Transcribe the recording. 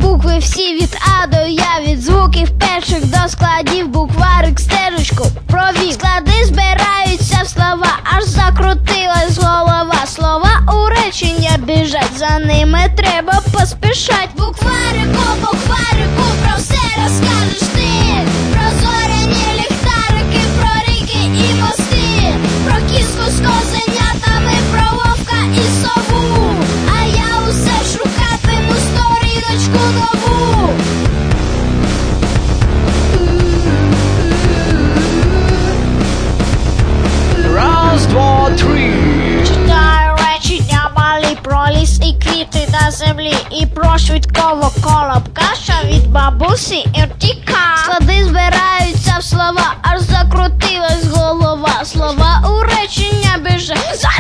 Букви всі від А до Я, від звуків перших до складів, букварик стежечку провів. Склади збираються в слова, аж закрутилась голова. Слова у речення біжать, за ними треба поспішать. Букварику, букварику, про все розкажеш ти. Про зоряні ліхтарики, про ріки і мости, про кіску з козенятами, про вовка і сову. А я усе шукатиму сторіночку нову. Раз, два, три. Читаю речення малі про ліс і квіти на землі, і про швидкого колобка, що від бабусі і втіка. Склади збираються в слова, аж закрутилась голова. Слова у речення біжать, за